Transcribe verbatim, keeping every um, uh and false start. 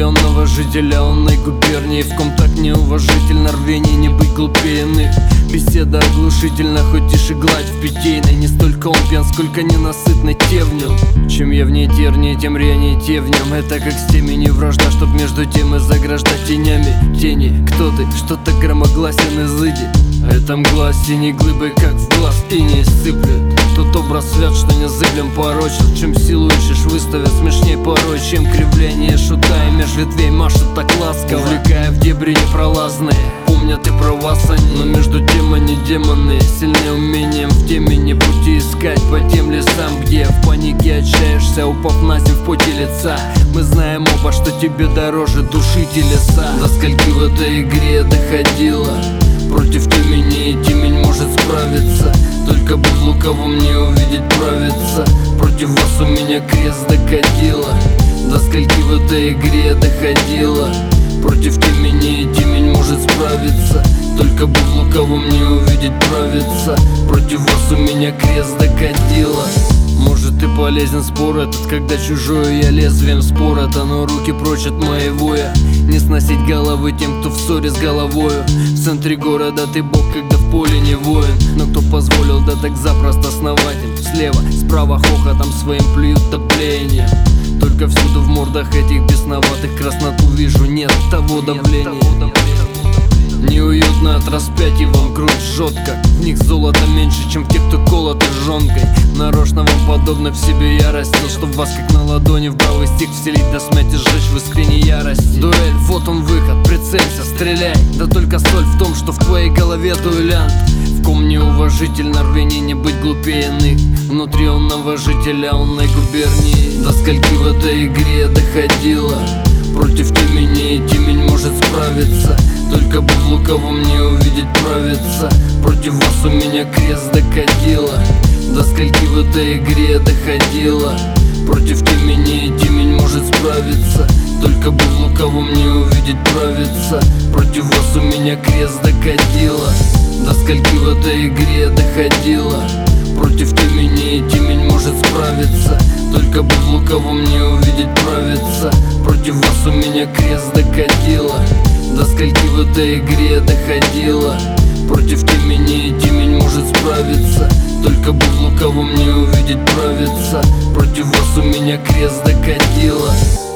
внутреннего жителя онной губернии, в ком так неуважительно рвение не быть глупее иных. Беседа оглушительна, хоть тише гладь в питейной. Не столько он пьян, сколько ненасытный те в нем. Чем явнее тернее, тем рьянее те в нем. Это как с теми не вражда, чтоб между тем и заграждать тенями тени. Кто ты? Что-то громогласен, изыди. А это мгла синей глыбой, как в глаз и не сыплет. Тот образ свят, что незыблем порочен. Чем силу ищешь, выставят смешней порой, чем кривление шута и меж ветвей машут так ласково, увлекая в дебри непролазные. Помнят и про вас они, но между тем они демоны, сильнее умением в темени пути искать по тем лесам, где в панике отчаешься, упав на земь в поте лица. Мы знаем оба, что тебе дороже души телеса. До скольки в этой игре доходило, против темени и темень может справиться. Только бы в лукавом не увидеть правиться. Против вас у меня крест докатило. До скольки в этой игре доходило, против темени и темень может справиться. Только бы в лукавом не увидеть правиться. Против вас у меня крест докатило. Может и полезен спор этот, когда чужое я лезвием спорота, но руки прочь от моего я. Не сносить головы тем, кто в ссоре с головою. В центре города ты бог, когда в поле не воин. Но кто позволил, да так запросто сновать им? Слева, справа хохотом своим плюют топлением. Только всюду в мордах этих бесноватых красноту вижу, нет того давления. Неуютно от распятий, вам грудь жжет, как в них золота меньше, чем в тех, кто колоты жонкой. Нарочно вам подобно в себе я растил, чтоб вас как на ладони в бравый стих вселить, до смерти сжечь в искренней ярости. Дуэль, вот он выход, прицелься, стреляй. Да только соль в том, что в твоей голове дуэлянт, в ком неуважительно рвение не быть глупее иных. Внутри онного жителя онной губернии. До скольки в этой игре доходило, против темени и темень может справиться. Только бы в лукавом не увидеть правиться. Против вас у меня крест докатило. До скольки в этой игре доходило, против темени и темень может справиться. Только бы в лукавом не увидеть правиться. Против вас у меня крест докатило. До скольки в этой игре доходило, против темени и темень может справиться. Только бы в лукавом не увидеть правиться. Против вас у меня крест докатило. До скольки в этой игре доходило, против темени и темень может справиться. Только бы в лукавом не увидеть правиться. Против вас у меня крест докатило.